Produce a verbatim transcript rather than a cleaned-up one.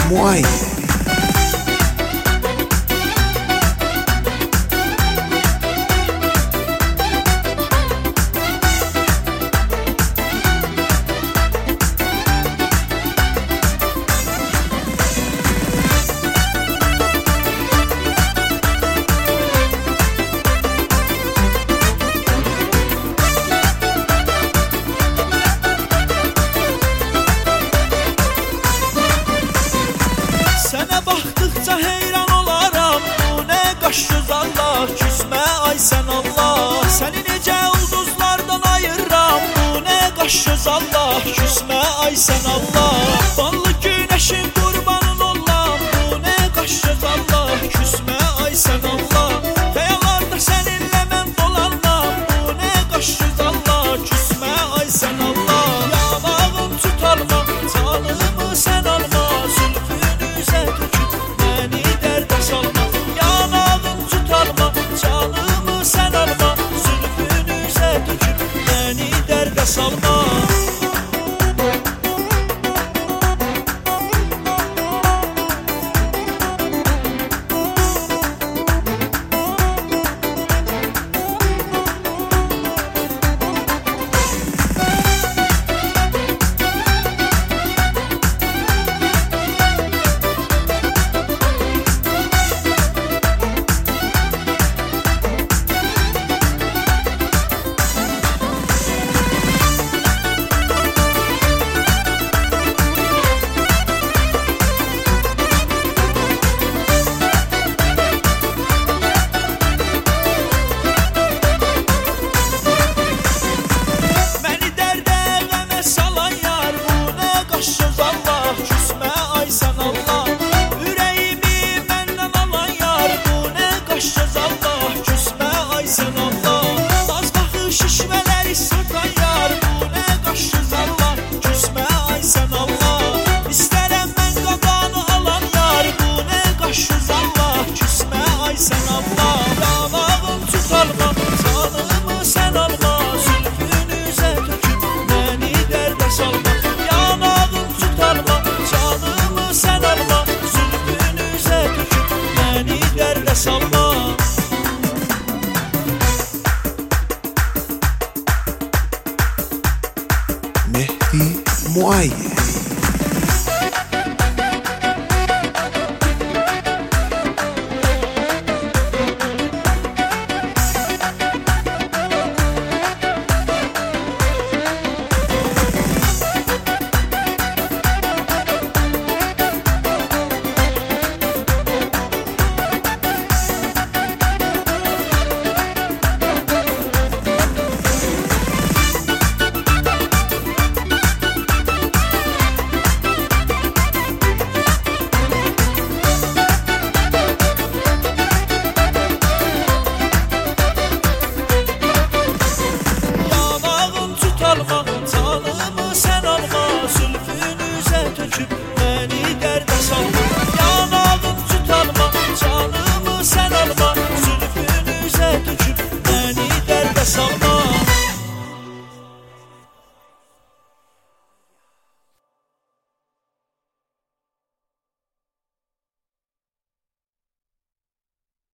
Muay. Sənə baxdıqca heyran olaram, bu nə qaşsız Allah, küsmə ay sən Allah. Səni necə ulduzlardan ayırram, bu nə qaşsız Allah, küsmə ay sən Allah. Ballı günəşin qurbanın olam, bu nə qaşsız Allah, küsmə ay sən Allah. Qayalarda səninlə mən dolanam, bu nə qaşsız Allah, küsmə ay sən Allah. Yanağım tutarma, canımı sən alma, zülfünüzə töküb məni dərdə salma. Yanağım tutarma, canımı sən alma, zülfünüzə töküb məni dərdə salma. Məni dərdə qəmə salan yar, bu nə qaşsız Allah, küsmə